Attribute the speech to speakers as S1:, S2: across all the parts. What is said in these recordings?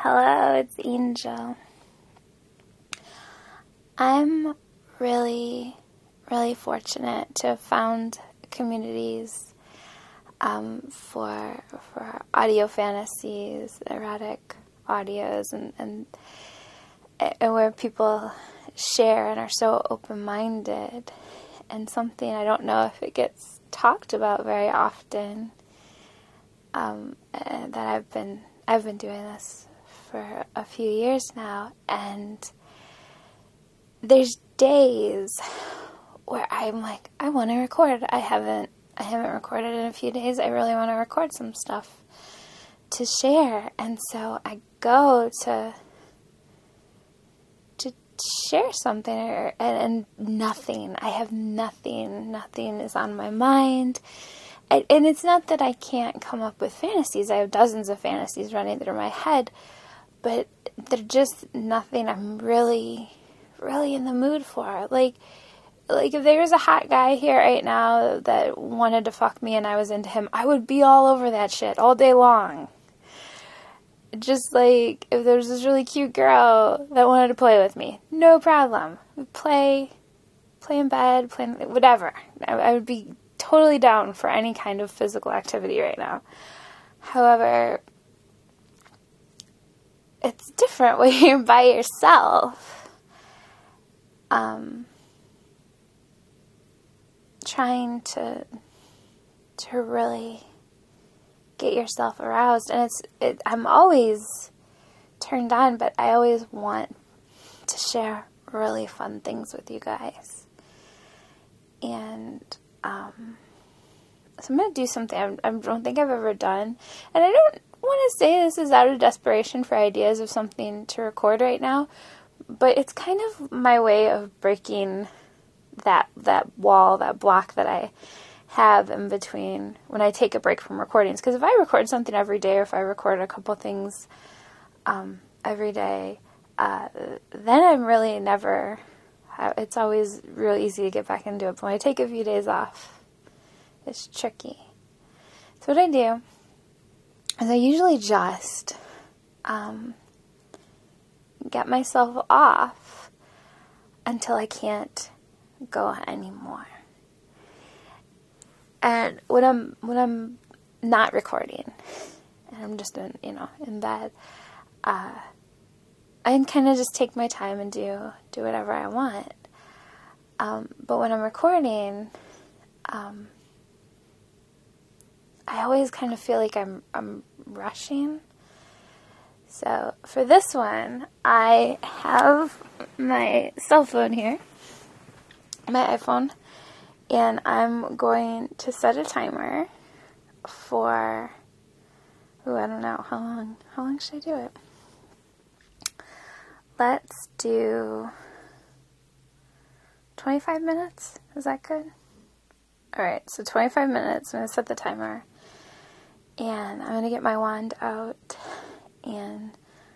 S1: Hello, it's Angel. I'm really, really fortunate to have found communities for audio fantasies, erotic audios, and where people share and are so open-minded, and something I don't know if it gets talked about very often. That I've been doing this for a few years now, and there's days where I'm like, I want to record. I haven't recorded in a few days. I really want to record some stuff to share, and so I go to share something, and nothing. I have nothing. Nothing is on my mind. And it's not that I can't come up with fantasies. I have dozens of fantasies running through my head, but they're just nothing I'm really, really in the mood for. Like if there was a hot guy here right now that wanted to fuck me and I was into him, I would be all over that shit all day long. Just like if there was this really cute girl that wanted to play with me, no problem. We'd play in bed, play whatever. I would be totally down for any kind of physical activity right now. However, it's different when you're by yourself. Trying to really get yourself aroused, and I'm always turned on, but I always want to share really fun things with you guys. And so I'm going to do something I don't think I've ever done. And I don't want to say this is out of desperation for ideas of something to record right now, but it's kind of my way of breaking that wall, that block that I have in between when I take a break from recordings. Because if I record something every day, or if I record a couple things every day, then I'm really never... It's always real easy to get back into it. But when I take a few days off, it's tricky. So what I do is I usually just get myself off until I can't go anymore. And when I'm not recording and I'm just in bed, I can kind of just take my time and do whatever I want. But when I'm recording, I always kind of feel like I'm rushing. So for this one, I have my cell phone here, my iPhone, and I'm going to set a timer for, I don't know, how long should I do it? Let's do 25 minutes. Is that good? Alright, so 25 minutes. I'm going to set the timer. And I'm going to get my wand out. And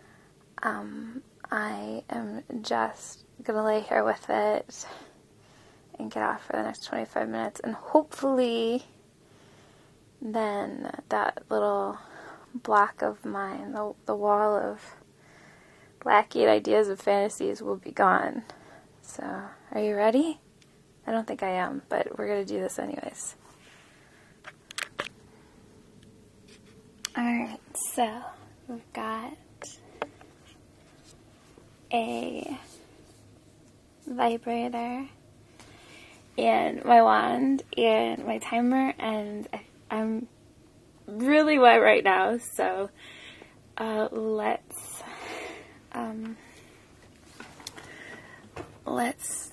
S1: I am just going to lay here with it and get off for the next 25 minutes. And hopefully then that little block of mine, the wall of wacky ideas of fantasies will be gone. So, are you ready? I don't think I am, but we're going to do this anyways. Alright, so we've got a vibrator and my wand and my timer, and I'm really wet right now, so let's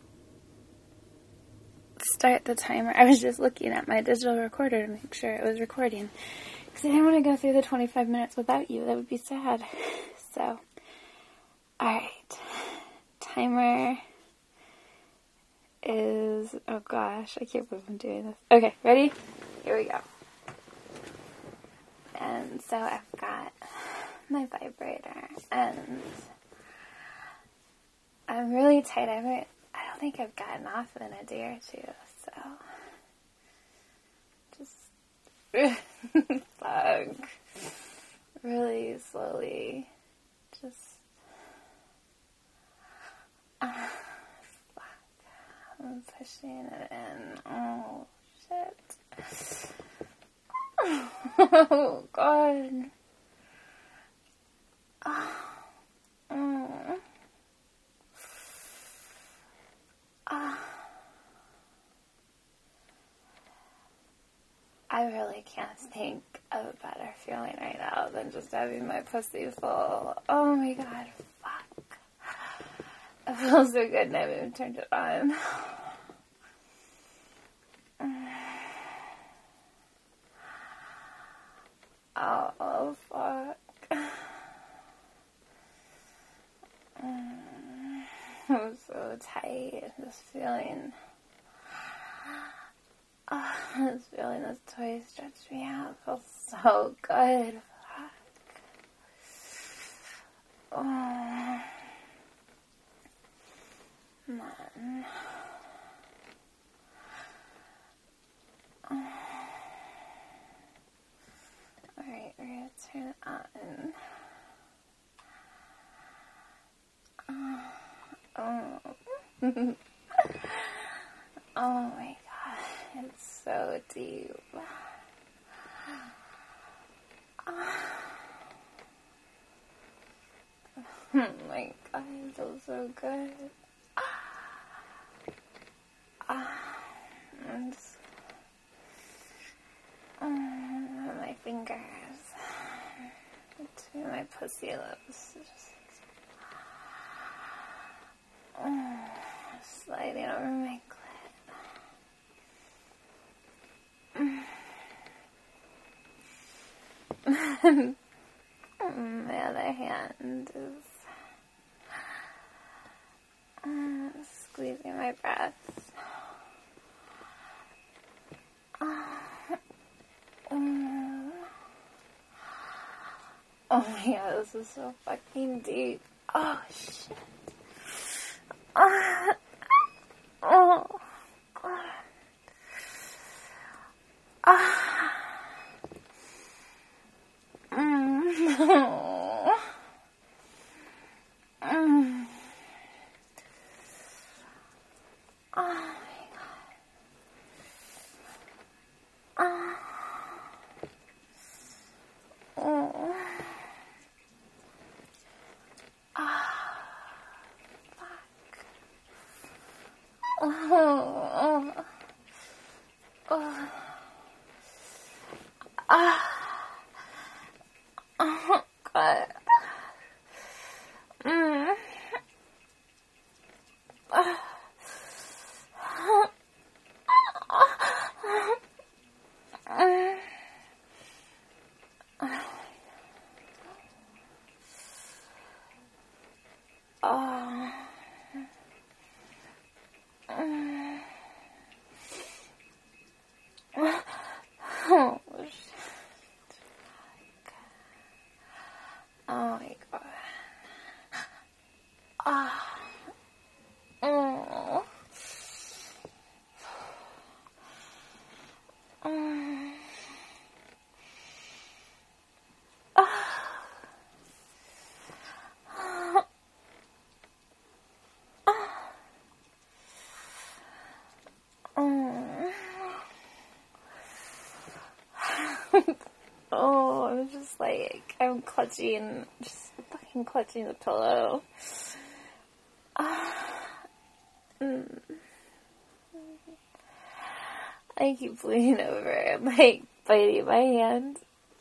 S1: start the timer. I was just looking at my digital recorder to make sure it was recording, because I didn't want to go through the 25 minutes without you. That would be sad. So, alright. Timer is, oh gosh, I can't believe I'm doing this. Okay, ready? Here we go. And so I've got my vibrator, and I'm really tight. I don't think I've gotten off in a day or two, so just fuck. Really slowly Just, fuck. I'm pushing it in. Oh, shit. Oh, God. I really can't think of a better feeling right now than just having my pussy full. Oh my God, fuck. It feels so good and I haven't even turned it on. Oh, fuck. I'm so tight. This feeling. This feeling this toy stretched me out feels so good. Fuck. Oh. Come on. Alright, we're gonna turn it on. Oh. Oh my God, it's so deep. Oh my God, it feels so good. And just, my fingers between my pussy lips, just sliding over my clit. My other hand is squeezing my breasts. Oh my God, this is so fucking deep. Oh shit. Oh God. Oh my God. Oh, I'm just like, I'm clutching, just fucking clutching the pillow. I keep leaning over and like biting my hand.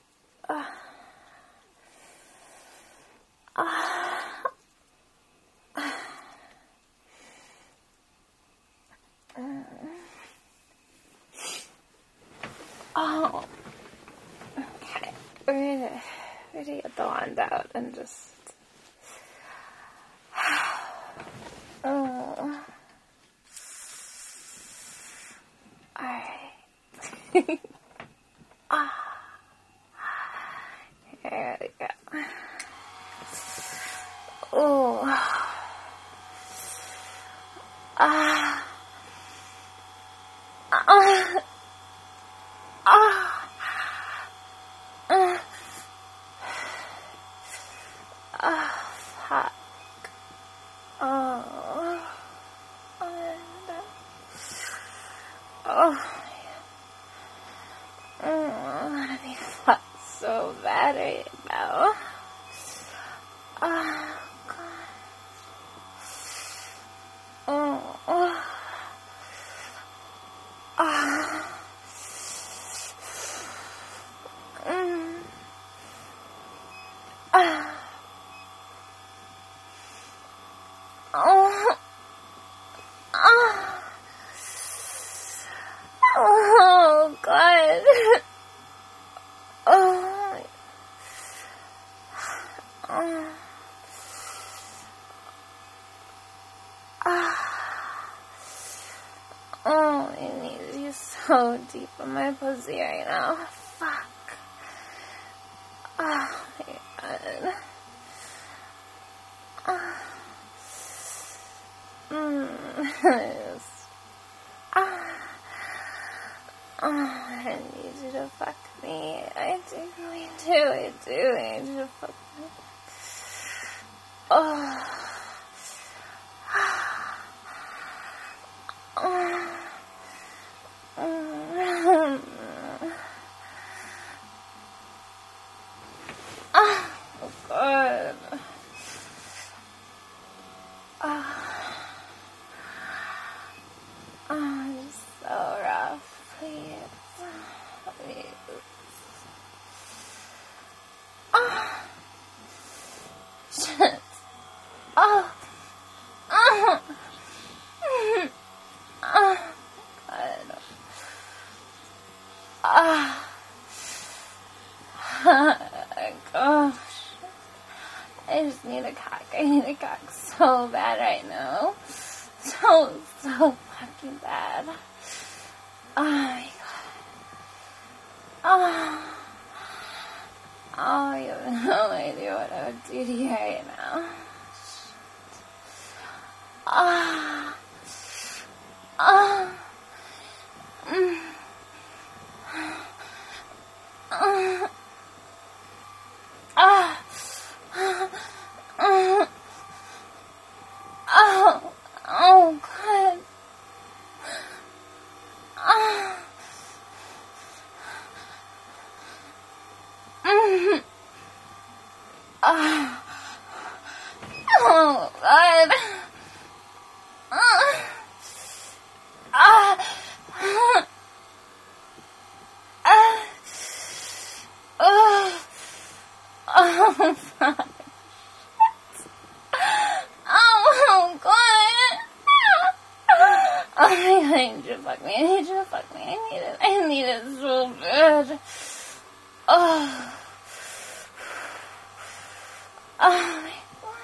S1: Oh, okay. We're gonna get the wand out and just. Oh. Alright. Here we go. Oh. talk. Oh. Oh. I want to be flat so bad right now. Oh, God. Oh. Oh. Oh. Oh. Oh, God. Oh. Oh. Oh, my knees are so deep in my pussy right now. Fuck. Oh, my God. Yes. I need you to fuck me. I do. I need you to fuck me. Oh. Oh, God. Oh, it's so rough. Please. Please. Oh. Shit. Oh. Oh. Oh. God. Ah. Gosh. I just need a cock. I need a cock so bad right now. So fucking bad. Oh my God. Oh. Oh, you have no idea what I would do to you right now. Ah. Ah. Ah. Ah. Oh. Oh, God. Ah. Ah. Oh, God. Ah. Ah. Ah. Oh. Oh, fuck. Oh, God. Oh, I need you to fuck me. I need you to fuck me. I need it so bad. Oh. Oh, my God.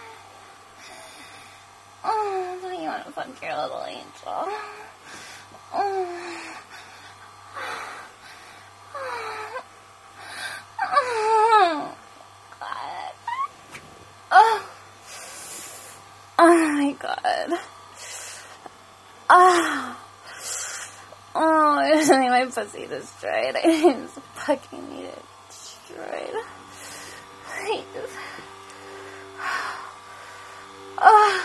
S1: Oh, don't you want to fuck your little angel? Oh. Oh, God. Oh. Oh, my God. Oh. Oh, I just need my pussy destroyed. I just fucking need it destroyed. Please. Oh.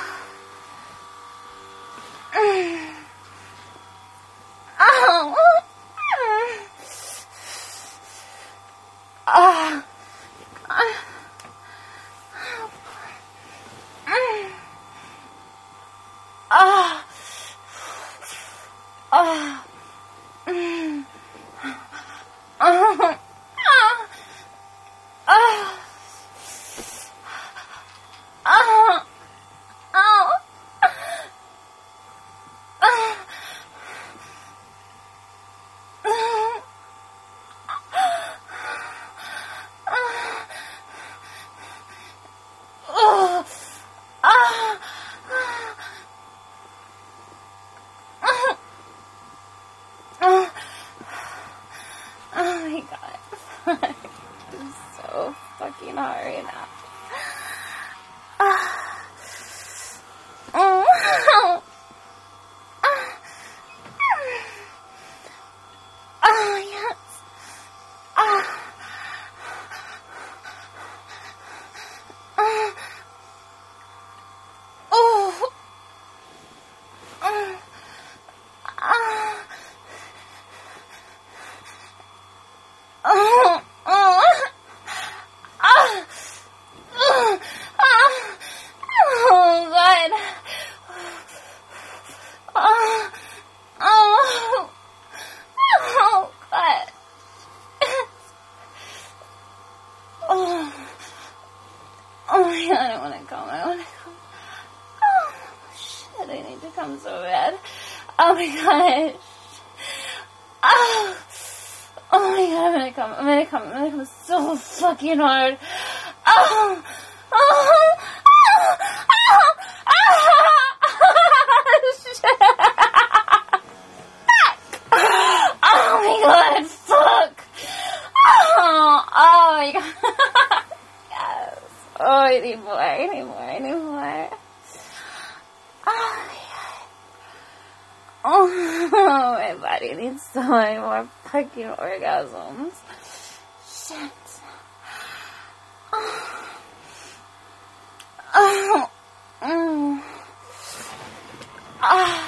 S1: Oh. Oh. Oh. Oh. Oh. Oh. Oh. Oh. Oh my God. This is so fucking hard right now. Oh. Oh, yes. Oh, shit, I need to come so bad. Oh my gosh. Oh, oh my god, I'm gonna come so fucking hard. Oh, oh, oh, oh, oh, shit. Oh my god, fuck. Oh my god. Yes. Oh, I need more. Oh, oh, my body needs so many more fucking orgasms. Shit. Oh. Oh. Mm. Oh.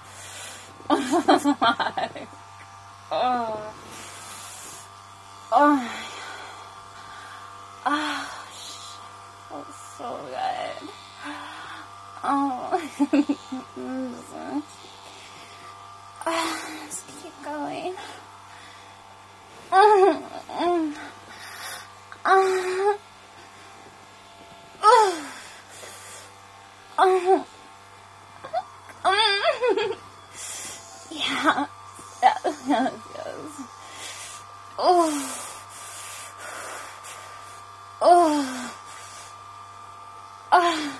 S1: Oh my. Oh. Oh. Oh. Shit. Feels so good. Oh. Let's keep going. Yeah. Yes. Oh. Oh. Oh.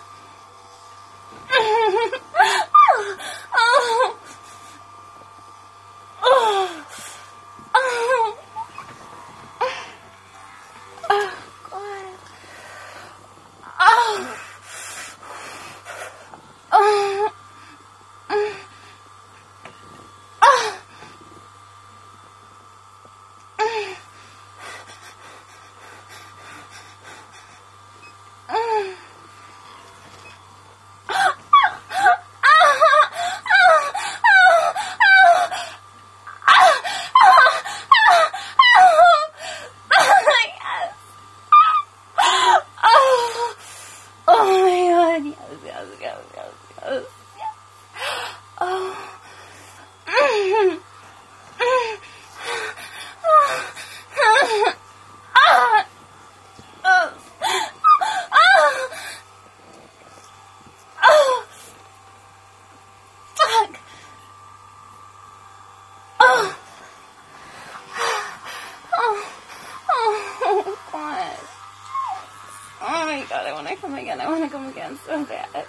S1: I want to come again so bad.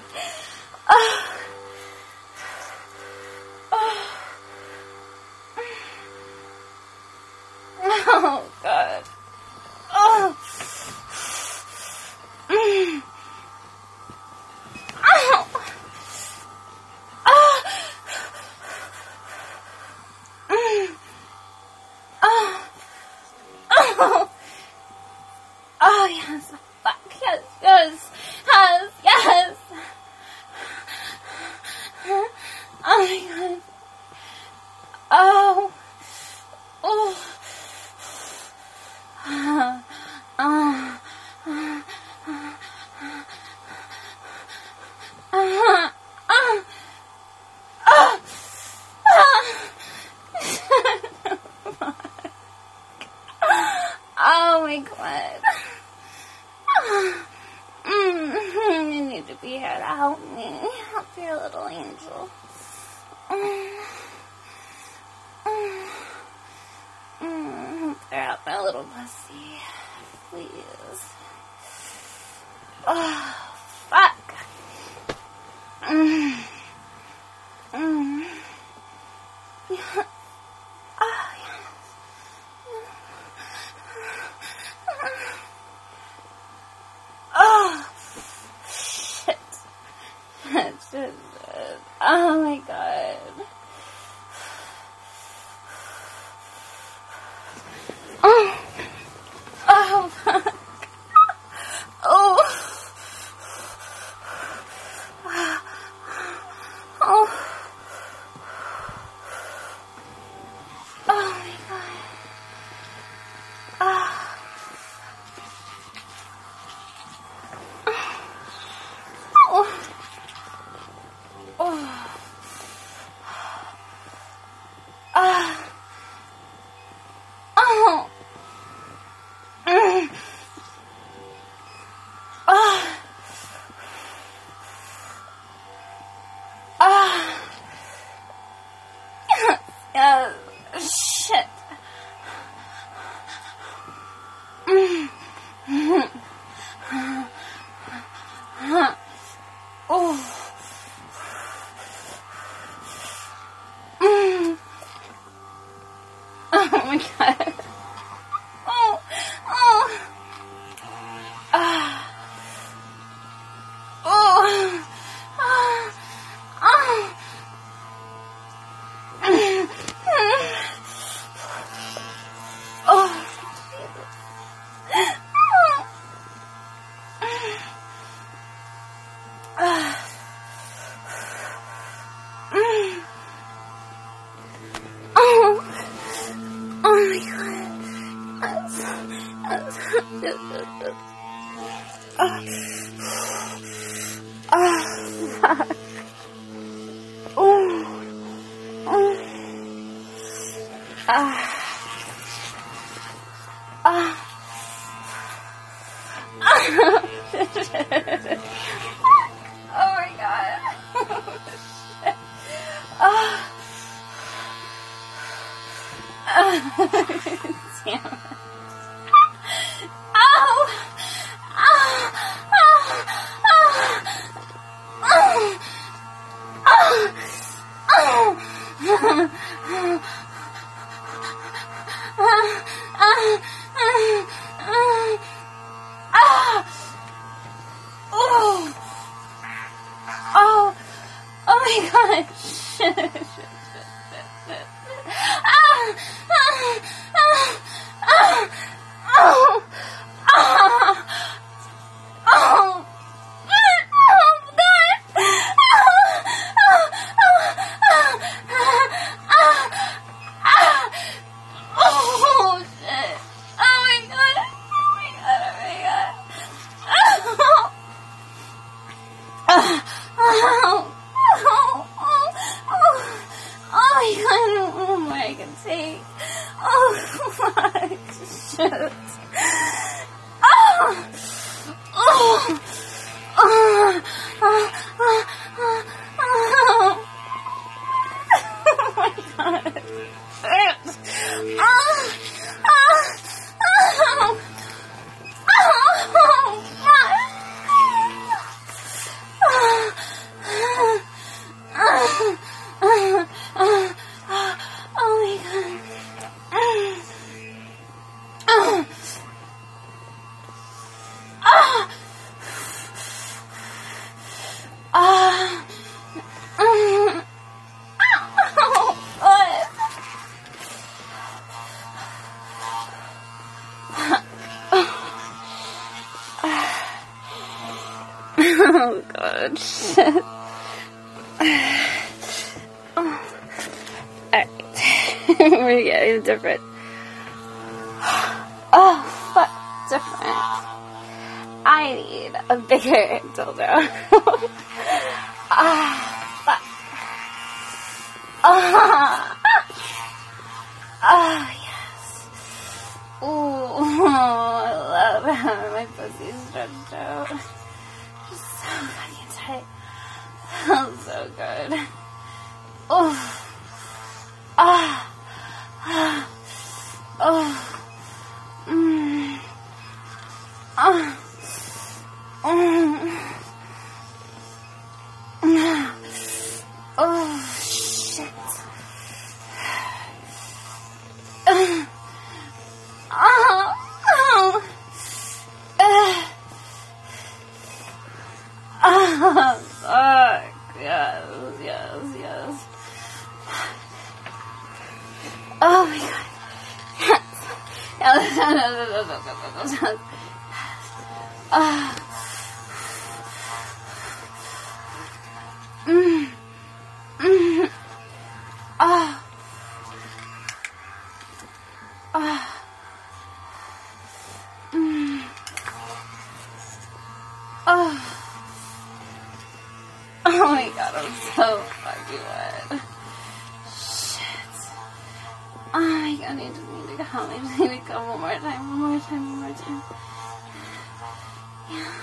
S1: Oh, God. Oh. Oh, yes. Fuck. Yes. Oh, my God. Oh. Oh. Oh my God. You need to be here to help me. Help your little angel. Clear out my little pussy. Please. Oh, fuck. Oh, shit. That's just it. Oh my God. Oh, fuck. Oh, Oh my god. Damn it. Oh my god. Oh god. Alright. We're getting different. Oh, fuck. Different. I need a bigger dildo. Fuck. Yes. Ooh, I love having my pussy stretched out. Just so fucking tight. Feels so good. Oh. Oh, shit. Fuck. Yes. Oh my god. Yes. Oh my god, I'm so fucking wet. Shit. Oh my god, I just need to come. I just need to come one more time. Yeah.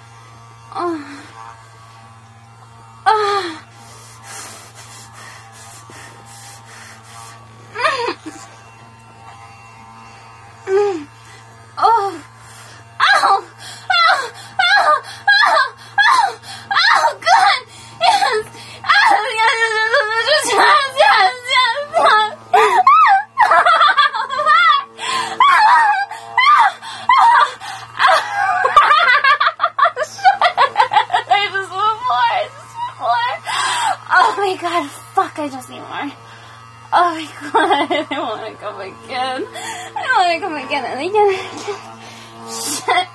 S1: I just need more. Oh my god, I want to come again. And again. Shit.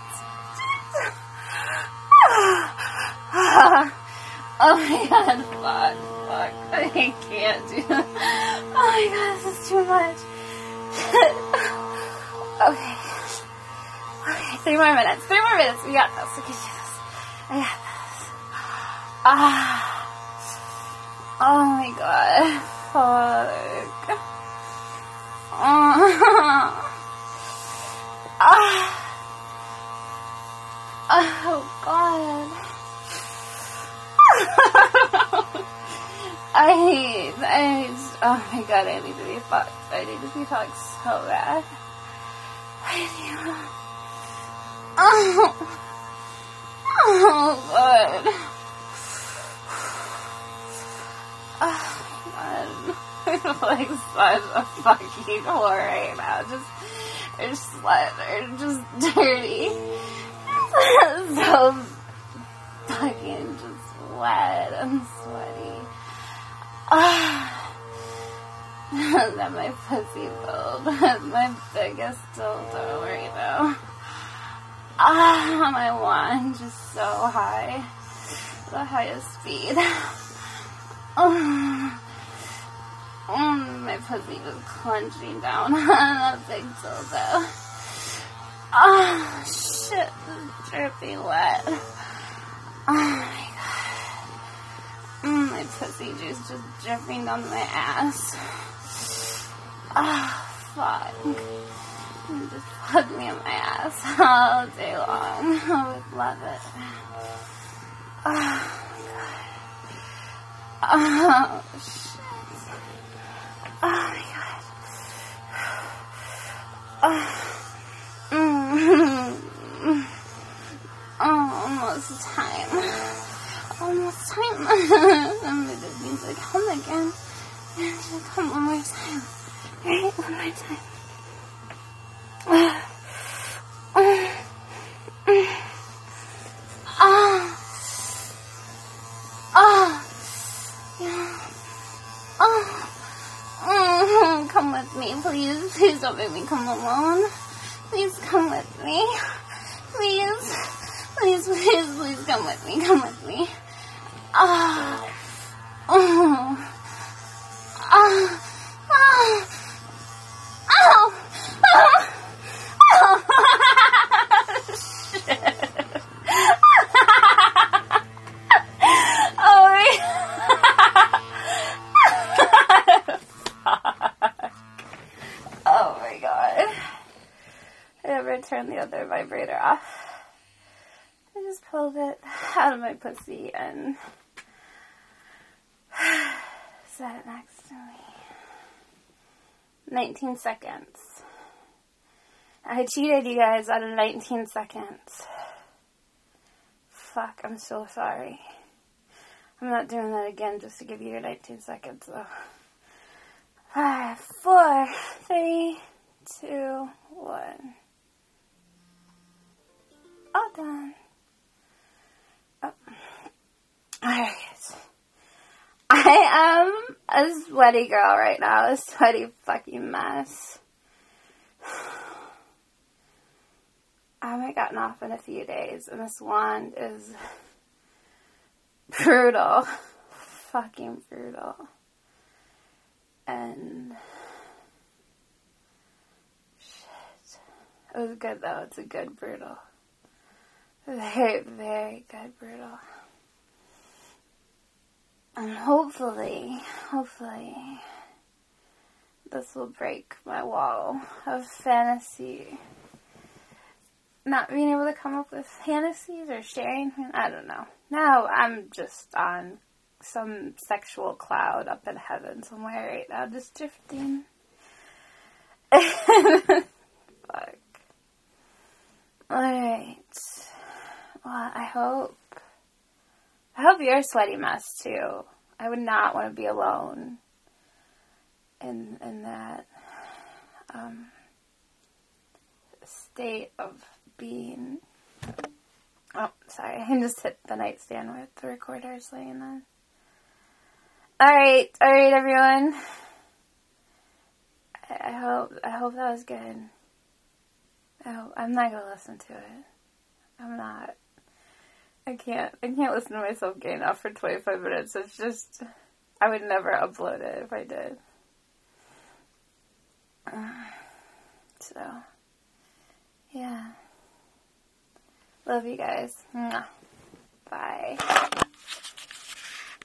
S1: Oh my god, fuck. I can't do that. Oh my god, this is too much. Okay, 3 more minutes. 3 more minutes. We got this. We can do this. I got this. Oh my god. Fuck. Oh god. Oh my god, I need to be fucked. I need to be fucked so bad. Oh god. Oh god. I feel like such a fucking whore right now. Or slut, or just dirty. So fucking just wet and sweaty. That my pussy filled with my biggest dildo right now. My wand just so high. The highest speed. My pussy just clenching down on that big dildo. Oh shit, this is dripping wet. Oh my god. My pussy juice just dripping down my ass. Oh fuck. Just plug me in my ass all day long. I would love it. Oh my god. Oh shit. Oh my god. Almost time. Almost time. This means to come again. Come one more time. Alright, one more time. Come with me, please. Please don't make me come alone. Please come with me. Please. Please, please, please come with me. Come with me. Turn the other vibrator off. I just pulled it out of my pussy and set it next to me. 19 seconds. I cheated you guys out of 19 seconds. Fuck, I'm so sorry. I'm not doing that again just to give you your 19 seconds though. 5, 4, 3, 2, 1. All done. Oh. Alright. I am a sweaty girl right now. A sweaty fucking mess. I haven't gotten off in a few days, and this wand is brutal. Fucking brutal. And shit. It was good though. It's a good brutal. Very, very good brutal. And hopefully, this will break my wall of fantasy. Not being able to come up with fantasies or sharing, I don't know. Now I'm just on some sexual cloud up in heaven somewhere right now, just drifting. Fuck. Alright. Well, I hope you're a sweaty mess too. I would not want to be alone in that state of being. Oh, sorry, I just hit the nightstand with the recorder laying on. Alright, everyone. I hope that was good. I'm not gonna listen to it. I'm not. I can't listen to myself getting off for 25 minutes. It's just, I would never upload it if I did. So, yeah. Love you guys. Mwah. Bye.